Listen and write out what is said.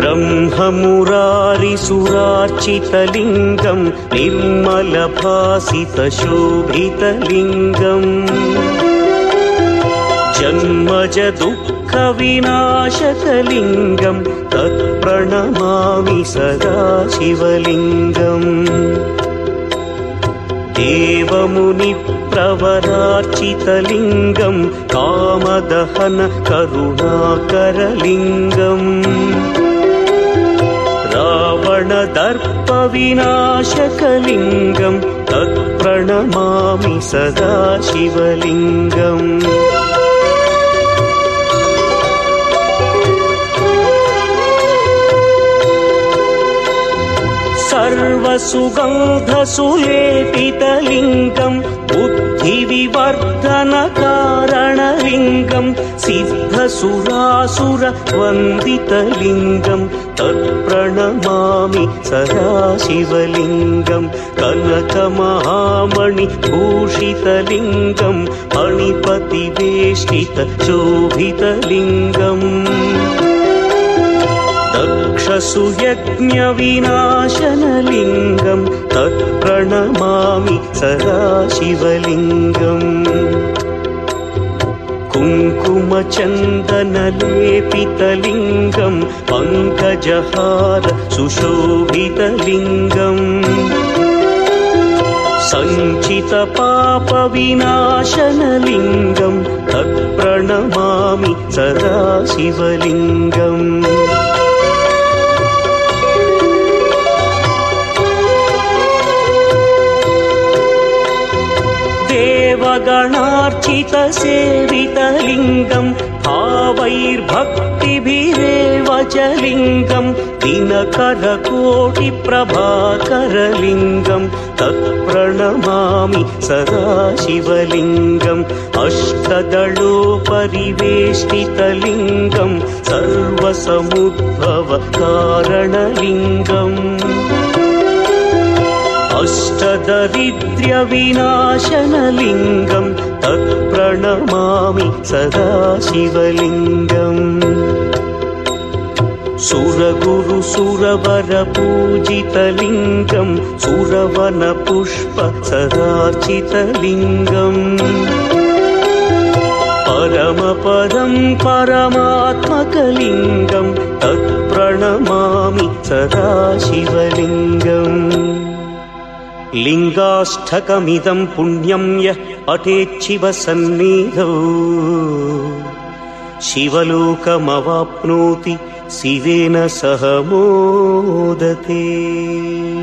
ब्रह्ममुरारिसुरार्चितलिङ्गं निर्मलभासितशोभितलिङ्गम् जन्मज दुःखविनाशकलिङ्गं तत्प्रणमामि सदा शिवलिङ्गम् देवमुनिप्रवरार्चितलिङ्गं कामदहन करुणाकरलिङ्गम् रावणदर्पविनाशकलिङ्गं तत्प्रणमामि सदा शिवलिङ्गम् सर्वसुगन्धसुलेपितलिङ्गं बुद्धिविवर्धनकारणलिङ्गं सिद्धसुरासुरवन्दितलिङ्गं तत्प्रणमामि सदा शिवलिङ्गं कनकमहामणिभूषितलिङ्गं मणिपतिवेष्टितशोभितलिङ्गम् दक्षसुयज्ञविनाशनलिङ्गं तत्प्रणमामि सदा शिवलिङ्गम् कुङ्कुमचन्दनलेपितलिङ्गं पङ्कजहार सुशोभितलिङ्गम् सञ्चितपापविनाशनलिङ्गं तत्प्रणमामि सदा शिवलिङ्गम् देवगणार्चितसेवितलिङ्गं भावैर्भक्तिभिरेव च लिङ्गं दिनकरकोटिप्रभाकरलिङ्गं तत्प्रणमामि सदा शिवलिङ्गम् अष्टदलोपरिवेष्टितलिङ्गं सर्वसमुद्भवकारणलिङ्गम् अष्टदरिद्र्यविनाशनलिङ्गं तत्प्रणमामि सदा शिवलिङ्गम् सुरगुरुसुरवरपूजितलिङ्गं सुरवनपुष्पसदार्चितलिङ्गम् परमपदं परमात्मकलिङ्गं तत्प्रणमामि सदा शिवलिङ्गम् लिङ्गाष्टकमिदं पुण्यं यः पठेच्छिवसन्निधौ शिवलोकमवाप्नोति शिवेन सह मोदते।